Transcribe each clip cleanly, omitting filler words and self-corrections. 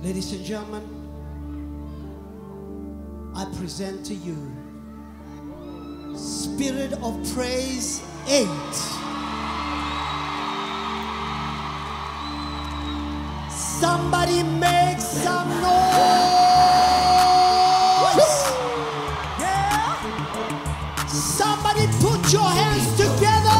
Ladies and gentlemen, I present to you Spirit of Praise 8. Somebody make some noise. Yeah. Somebody put your hands together.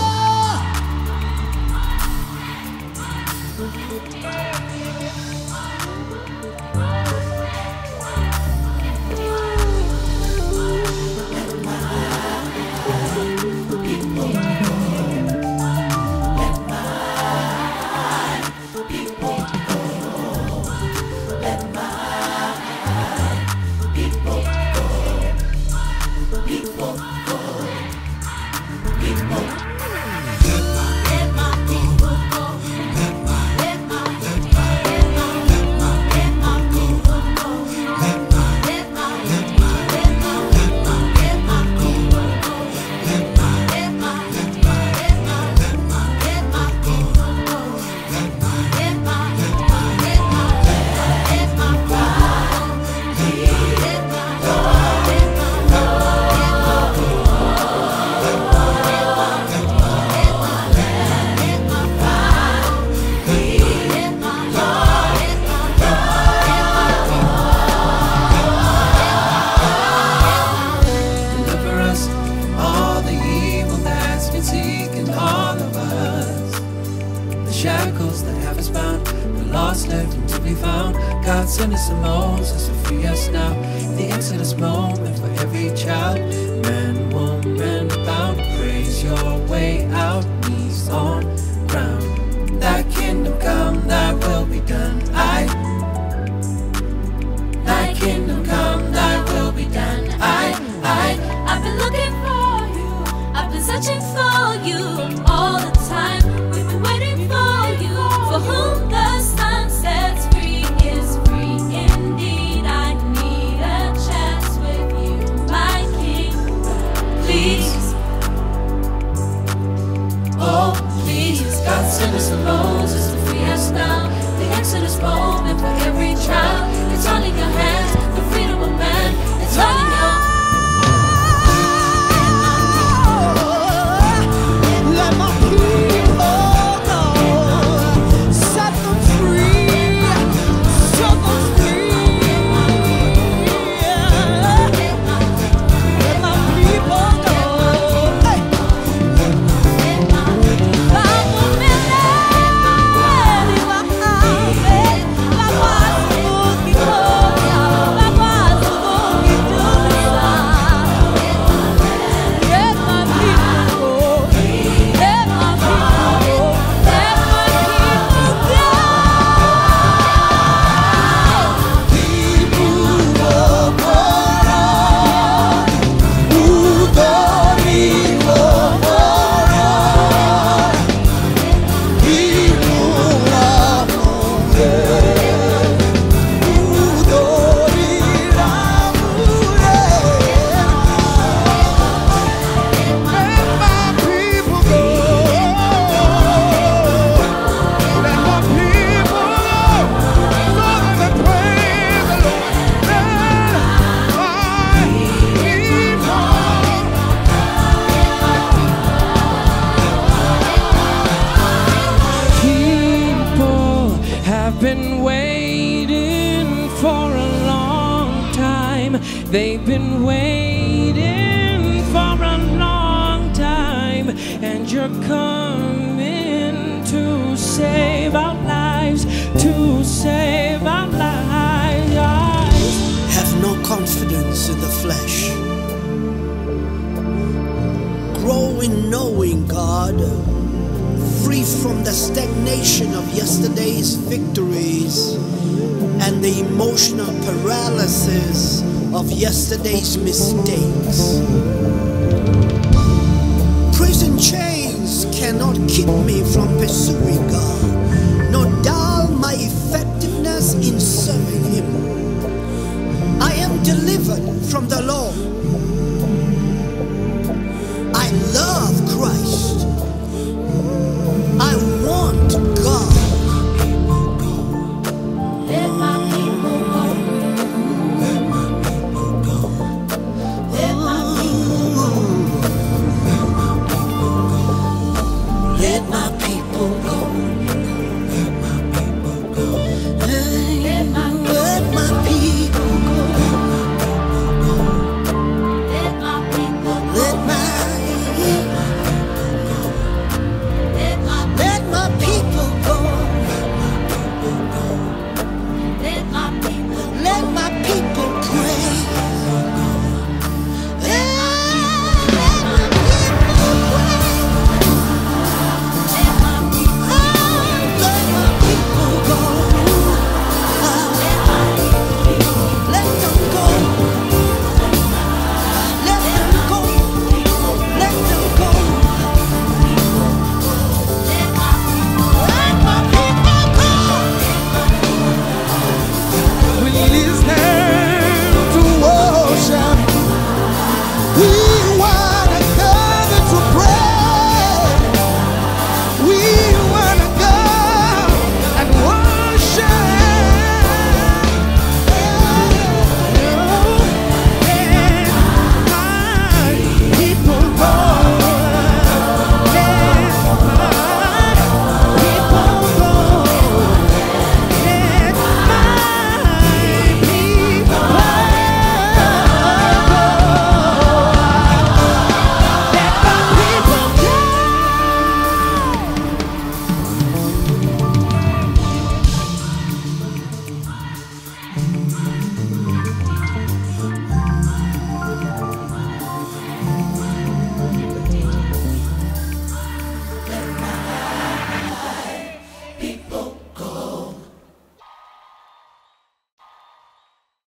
Shackles that have us bound, the lost left to be found. God sent us to Moses to free us now. The Exodus moment for every child, man, woman, bound. Praise your way out, knees on ground. Thy kingdom come, thy will be done. Thy kingdom come, thy will be done. I've been looking for you, I've been searching for you all the time. We've been waiting for you, for whom the sun sets free is free indeed. I need a chance with you, my King. Please, oh please, God sent us to Moses to free us now. The Exodus moment for every child. It's all in your hands, the freedom of man. It's all in your been waiting for a long time. They've been waiting for a long time, and you're coming to save our lives, to save our lives. Have no confidence in the flesh. Grow in knowing God. Free from the stagnation of yesterday's victories and the emotional paralysis of yesterday's mistakes. Prison chains cannot keep me from pursuing God.